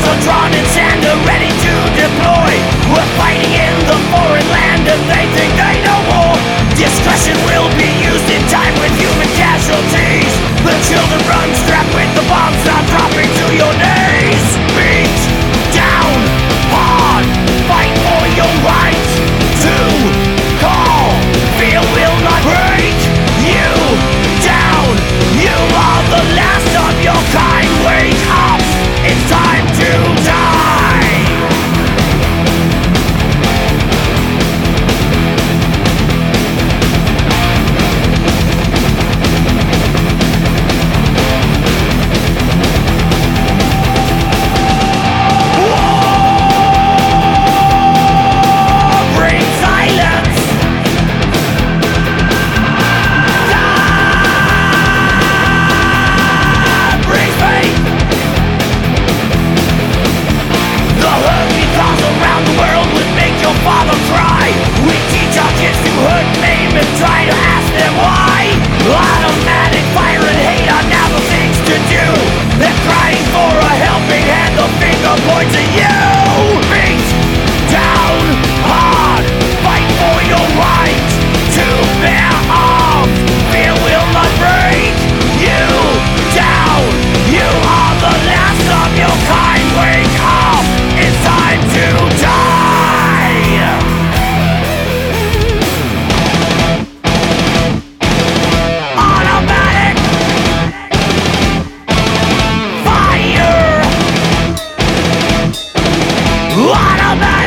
are drawn in sand and ready to deploy. We're fighting in the foreign land and they think they know war. Discretion will be used in time with human casualties. The children run strapped with the bombs not dropping to your knees. Beat down hard, fight for your right to call. Fear will not break you down. You are the last of your kind. Wake up, it's time to die. Try to ask them why. Automatic fire and hate are now the things to do. They're crying for a helping hand, the finger points at you. Beat down hard, fight for your right to bear arms. Fear will not break you down. You are the last of your kind. Wake up, it's time to die. Automatic